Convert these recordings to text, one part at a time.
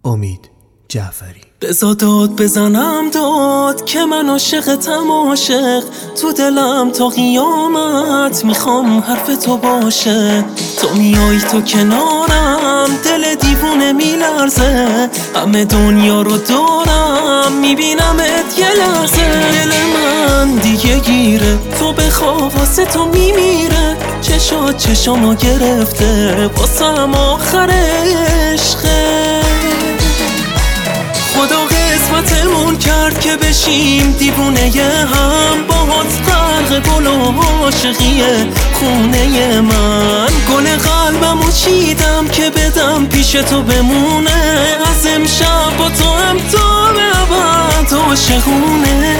امید جعفری. بزا داد بزنم داد که من عاشقتم عاشق، تو دلم تا قیامت میخوام حرف تو باشه. تو میای تو کنارم دل دیوونه میلرزه، همه دنیا رو دارم میبینمت یه لحظه. دل من دیگه گیره تو بخواه واسه تو میمیره، چشات چشامو گرفته واسم آخر عشقه. خدا قسمتمون کرد که بشیم دیوونه هم، باهات غرق گل و عاشقیه خونه من. گل قلبمو چیدم که بدم پیش تو بمونه، از امشب با تو هم تا به ابد عاشقونه.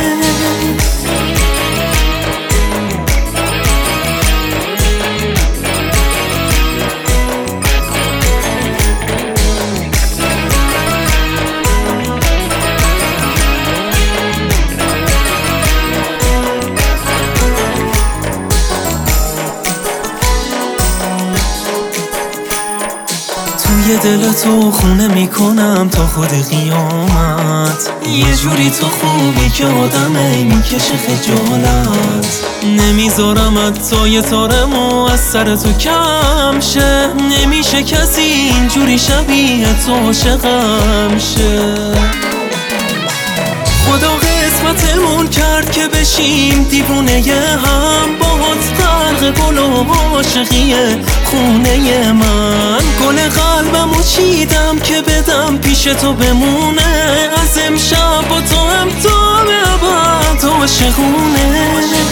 توی دل تو خونه میکنم تا خود قیامت، یه جوری تو خوبی که آدمه میکشه خجالت. نمیذارم حتی تارمو از سر تو کم شه، نمیشه کسی اینجوری شبیه تو عاشقم شه. خدا قسمتمون کرد که بشیم دیوونه هم، باهات غرق گل و عاشقیه خونه من. گل قلبمو چیدم که بدم پیش تو بمونه، از امشب با تو هم تا به ابد عاشقونه.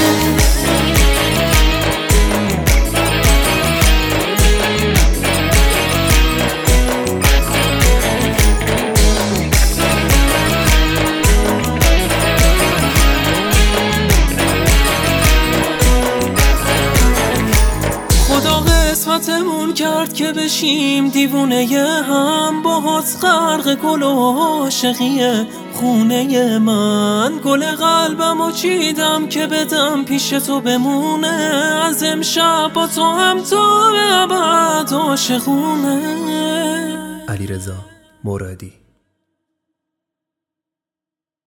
قسمتمون کرد که بشیم دیوونه هم، باهات غرق گل و عاشقیه خونه من. گل قلبمو چیدم که بدم پیش تو بمونه، از امشب با تو هم تا به ابد عاشقونه. علیرضا مرادی.